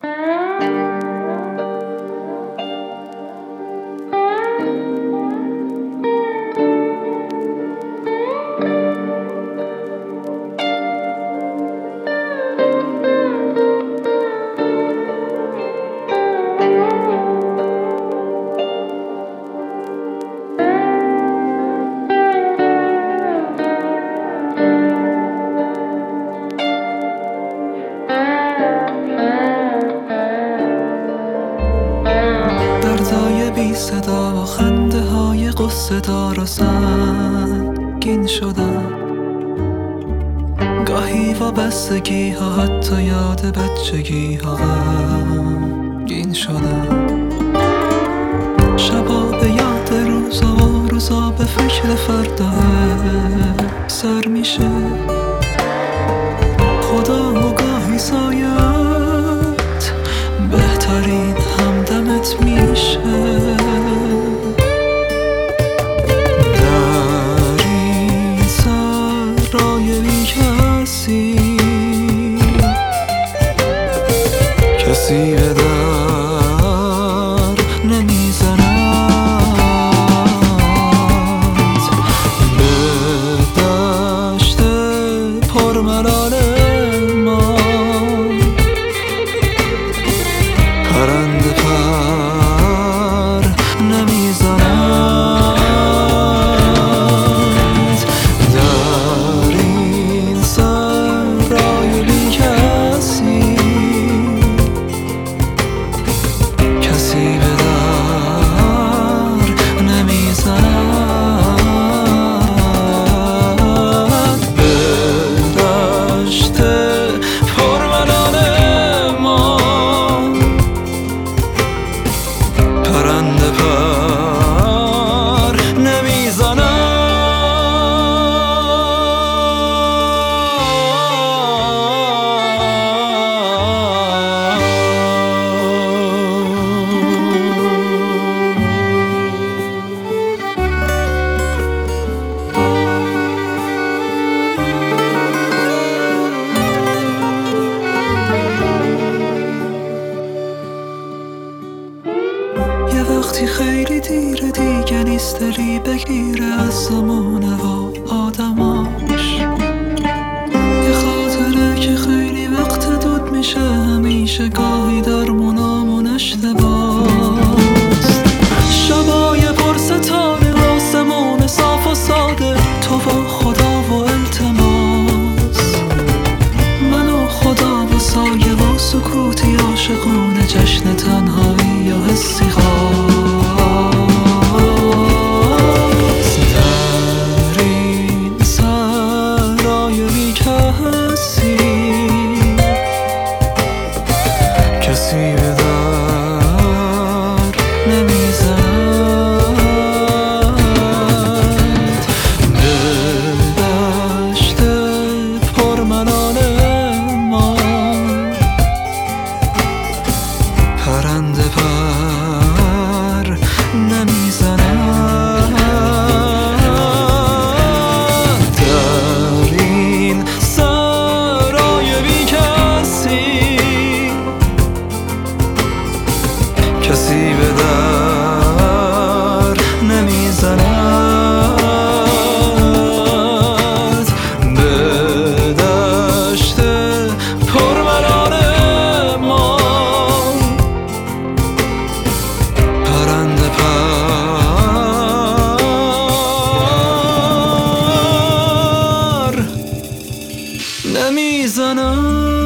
دردای بی صدا و خنده های قصه دار و سنگین شدن، گاهی وابستگی ها حتی یاد بچگی ها غمگین شدن، شبا به یاد روزا و روزا به فکر فردا سر میشه خدا و گاهی سایت بهترین همدمت میشه. در این سرای بی کسی به در نمیزند، به دشت پرملال ما پرنده پر نمیزند. در این سرای بی کسی به در نمیزند، به دشت پرملال ما پرنده پر نمیزند. یه وقتی خیلی دیره دیگه نیست دلی بگیره از زمانه و آدماش، یه خاطره که خیلی وقت دود میشه همیشه، گاهی در منامون اشتباست. شبای پر ستاره آسمون صاف و ساده، تو و خدا و التماس، من و خدا و سایه و سکوتی عاشقونه، جشن تنهایی یا حسی خواست. در این سرای بی کسی به در نمیزند، به دشت پرملال ما پرنده پر نمیزند. در این سرای بی کسی به در نمیزند، به دشت پرملال ما پرنده پر نمیزند.